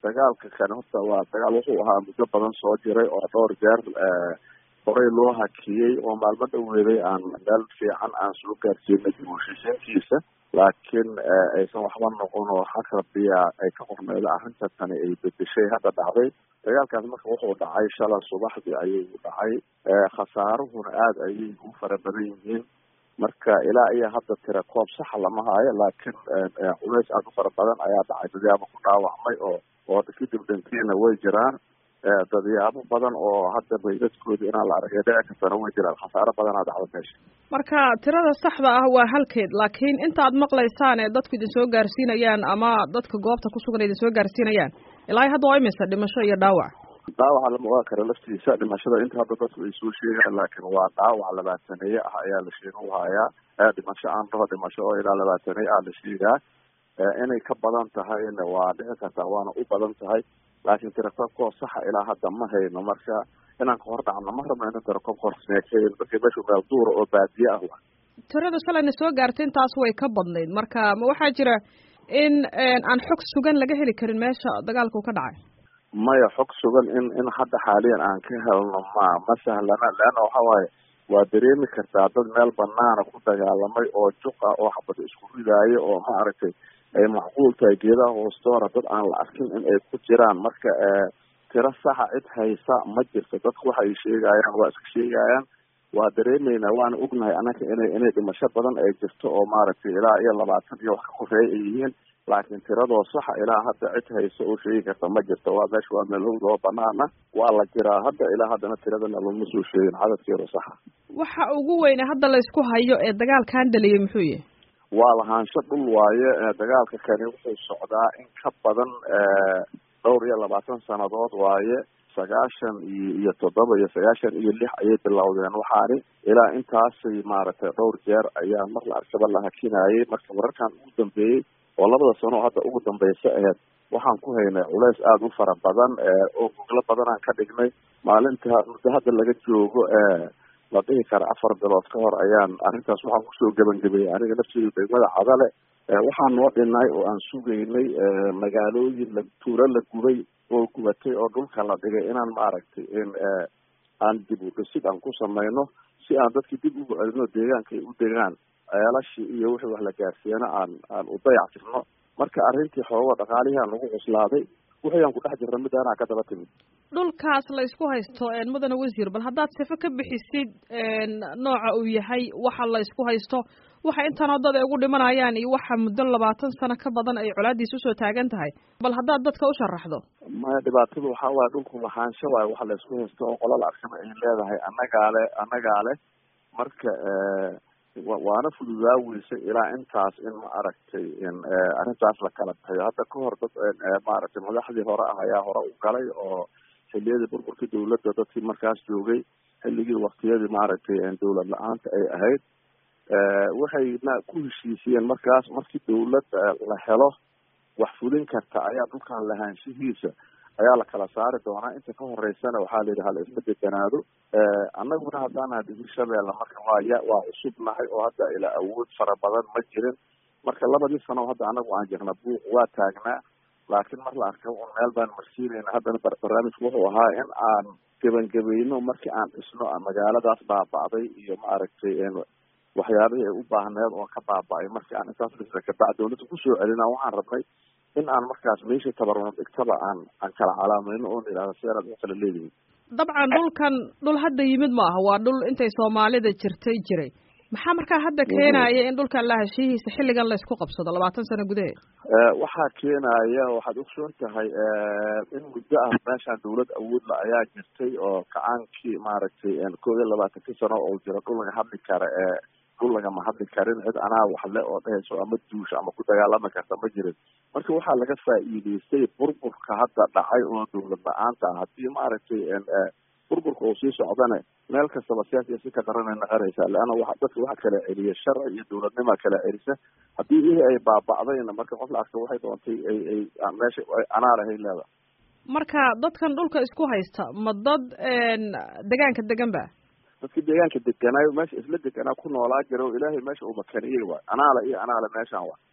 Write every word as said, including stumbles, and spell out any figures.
dagaalka kan horta waa dagaal wuxuu ahaa muddo badan soo jiray oo dhowr jeer horey loo hakiyey oo maalmo dhaweeday aan meel fiican aan soo gaarsiinay heshiisiintiisa laakiin aysan waxba noqon oo xag rabbiya ay ka qorneyda arrinta tani ay bedeshay hadda dhacday dagaalkaas marka wuxuu dhacay shalay subaxdii ayay u dhacay khasaaruhuna aada ayay u fara badan yihiin marka ilaa iyo hadda tira koob saxa lama haayo laakiin culays aada u fara badan ayaa dhacay dadyaabo ku dhaawacmay oo oo kadib dhantiina way jiraan dadyaabo badan oo hadda baydadkooda inaan la aragay dhici kartana way jiraan khasaaro badanaa dhacda meesha marka tirada saxda ah waa halkeed laakiin inta aad maqlaysaan ee dadku idin soo gaarsiinayaan ama dadka goobta ku sugan idin soo gaarsiinayaan ilaa hadda waa imisa dhimasho iyo dhaawac dhaawaca lama ogaan kara laftiisa dhimashada inta hadda dadku ay soo sheegaan laakiin waa dhaawac labaataneeye ah ayaa la sheega u hayaa dhimasho aan dhaho dhimasho oo ilaa labaataneeye ah la sheegaa inay ka badan tahayna waa dhici kartaa waana u badan tahay laakiin tirakoobkoo saxa ilaa hadda ma hayno marka inaan ka hor dhacno ma rabno ina tirakoobka horsneekeyn marka meeshu meel duura oo baadiye ah wa tirada shalayna soo gaartay intaas way ka badnayd marka ma waxaa jira in aan xog sugan laga heli karin meesha dagaalku ka dhacay maya xog sugan in in hadda xaaliyan aan ka helno ma ma sahlana leanna waxa waaye waa dareemi kartaa dad meel banaana ku dagaalamay oo juqa oo xabad isku ridaayo oo ma aragtay ay macquul tahay geedaha hoostoona dad aan la arkin in ay ku jiraan marka tiro saxa cid haysa ma jirto dadku waxay sheegayaan waa iska sheegayaan waa dareemeynaa waana ognahay anaka inay inay dhimasho badan ay jirto oo maaragtay ilaa iyo labaatan iyo wax ka koreeya ay yihiin laakiin tiradoo saxa ilaa hadda cid haysa oo sheegi karta ma jirto waa meesha waa meel howd oo banaana waa la jiraa hadda ilaa haddana tiradana lama soo sheegin cadadkeeda saxa waxa ugu weyne hadda la isku hayo ee dagaalkan dhaliyay muxuu yahay waa lahaansho dhul waaye dagaalka kani wuxuu socdaa in ka badan dhowr iyo labaatan sanadood waaye sagaashan iyo iyo toddoba iyo sagaashan iyo lix ayay bilowdeen waxaani ilaa intaasay maaragtay dhowr jeer ayaa mar la arkaba la hakinayay marka wararkan ugu dambeeyey oo labada sano hadda ugu dambeysa aheyd waxaan ku haynay culays aada u fara badan oo goglo badan aan ka dhignay maalinta muddo hadda laga joogo la dhihi kara afar bilood ka hor ayaan arrintaas waxaan kusoo gebangebeeyey aniga nafteedu degmada cadale waxaan noo dhinay oo aan sugaynay magaalooyin la tuuro la gubay oo gubatay oo dhulka la dhigay inaan maaragtay in aan dib u dhisid aan ku samayno si aan dadkii dib ugu celino deegaanka ay u degaan ceelashii iyo wixii wax la gaarsiiyana aan aan u dayactirno marka arrintii xoogo dhaqaalihii aan lagu cuslaaday wixii aan ku dhex jirna midaanaa ka daba timid dhulkaas la isku haysto mudane wasiir bal haddaad sifo ka bixisid nooca uu yahay waxa la isku haysto waxa intaan dad ay ugu dhimanayaan iyo waxa muddo labaatan sano ka badan ay colaadiis usoo taagan tahay bal haddaad dadka u sharaxdo maya dhibaatadu waxaa waaye dhulku lahaansho waaye waxa la isku haysto oo qola la arkaba ay leedahay annagaa le annagaa le marka waana fududaa weysay ilaa intaas in ma aragtay in arrintaas la kala tahayo hadda ka hor dad maaragtay madaxdii hore ah ayaa hore u galay oo xiliyadii burburkii dawladda dadkii markaas joogay xilligii waktiyadii maaragtay dawlad la-aanta ay ahayd waxayna ku heshiisiyeen markaas markii dawlad la helo wax fulin karta ayaa dhulkan lahaanshihiisa ayaa la kala saari doonaa inta ka horeysana waxaa la yidhi hala isma deganaado annaguna haddaana digir shabeelle marka waa ya waa cusubnahay oo hadda ilaa awood fara badan ma jirin marka labadii sano hadda anagu aan jirna buuq waa taagnaa laakiin mar la arka un meel baan marsiinayna haddana barnaamijku wuxuu ahaa in aan gebangebayno markii aan dhisno magaaladaas baaba'day iyo maaragtay waxyaabihii ay u baahneed oo ka baaba'ay markii aan intaas dhisna kabacdi dawladda kusoo celina waxaan rabnay in aan markaas meeshii tabarno dhigtaba aan aan kala calaamayno oo nidhahdo sianaad u kala leedihin dabcan dhulkan dhul hadda yimid ma aha waa dhul intay soomaalida jirtay jiray maxaa markaa hadda keenaya in dhulkan lahashihiisa xilligan laysku qabsado labaatan sano gudaheed waxaa keenaya waxaad ogsoon tahay in muddo ah meeshaan dawlad awoodla ayaa jirtay oo kacaankii maaragtay koob iyo labaatankii sano oo jira dhul laga hadli kara ee dhul lagama hadli karin cid anaa waxle oo dhehayso ama duusha ama ku dagaalami karta ma jirin marka waxaa laga faa'iidaystay burburka hadda dhacay oo dawlad la-aanta ah haddii maaragtay burburka oo sii socdana meel kastaba siyaasiya si ka daranay naqanaysaa leanna wa dadka waxa kala celiya sharci iyo dawladnima kala celisa haddii ihi ay baaba'dayna marka qof la arka waxay doontay ay ay meesha anaa lahay leeda marka dadkan dhulka isku haysta ma dad degaanka degan ba dadki deegaanka deganaayo meesha isla deganaa ku noolaa jira oo ilaahay meesha uu makaniyey waay anaala iyo anaala meeshaan waay